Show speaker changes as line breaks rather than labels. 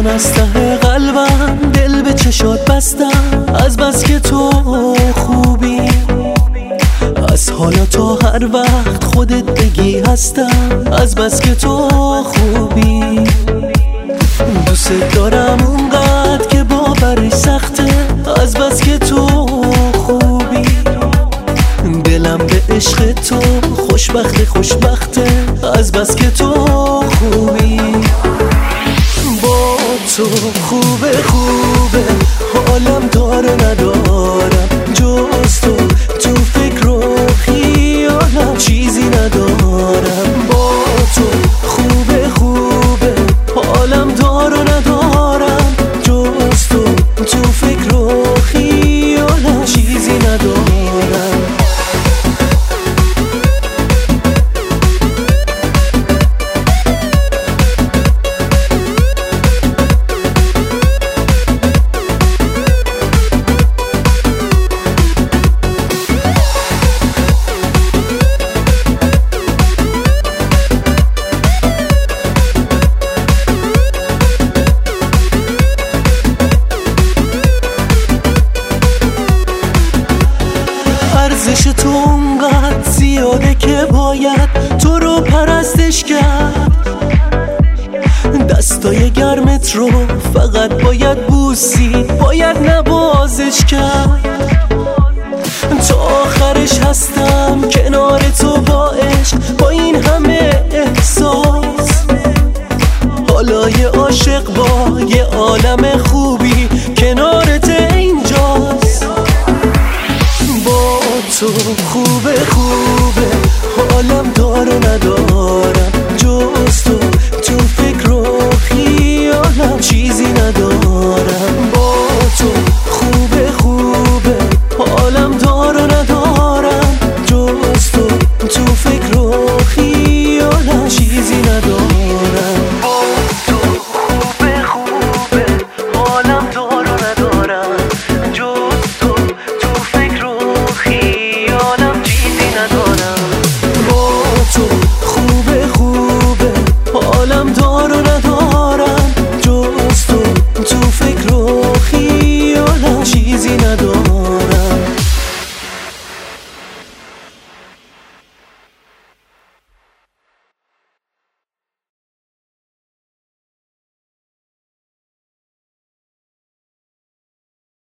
از ته قلبم دل به چشات بستم، از بس که تو خوبی. از حالا تا هر وقت خودت بگی هستم، از بس که تو خوبی. دوست دارم اونقدر که باورش سخته، از بس که تو خوبی. دلم به عشق تو خوشبخته، از بس که تو خوبی. با تو خوبه حالم داره ندارم، جز تو فکر و خیالم چیزی ندارم. با تو خوبه حالم داره ندارم، جز تو فکر و خیالم چیزی ندارم. ارزش تو اونقدر زیاده که باید تو رو پرستش کرد. دستای گرمت رو فقط باید بوسید، باید نوازش کرد. تا آخرش هستم کنار تو با عشق، با این همه احساس. حالا یه عاشق با یه عالم خوبی کنارت اینجاست. با تو خوبه حالم داره نداره،